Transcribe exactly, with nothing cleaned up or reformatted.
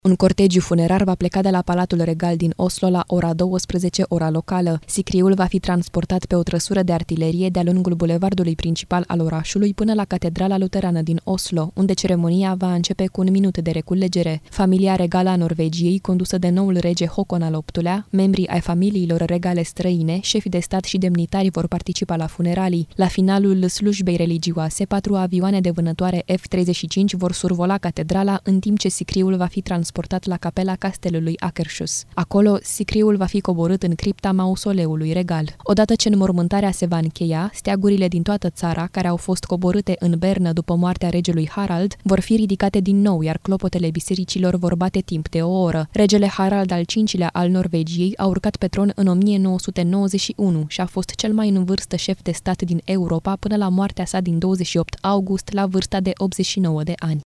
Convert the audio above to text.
Un cortegiu funerar va pleca de la Palatul Regal din Oslo la ora douăsprezece, ora locală. Sicriul va fi transportat pe o trăsură de artilerie de-a lungul bulevardului principal al orașului până la Catedrala Luterană din Oslo, unde ceremonia va începe cu un minut de reculegere. Familia regală a Norvegiei, condusă de noul rege Håkon al optulea, membrii ai familiilor regale străine, șefi de stat și demnitari vor participa la funeralii. La finalul slujbei religioase, patru avioane de vânătoare F treizeci și cinci vor survola catedrala, în timp ce sicriul va fi transportat transportat la capela castelului Akershus. Acolo, sicriul va fi coborât în cripta mausoleului regal. Odată ce înmormântarea se va încheia, steagurile din toată țara, care au fost coborâte în Bernă după moartea regelui Harald, vor fi ridicate din nou, iar clopotele bisericilor vor bate timp de o oră. Regele Harald al cincilea al Norvegiei a urcat pe tron în o mie nouă sute nouăzeci și unu și a fost cel mai în vârstă șef de stat din Europa până la moartea sa din douăzeci și opt august la vârsta de optzeci și nouă de ani.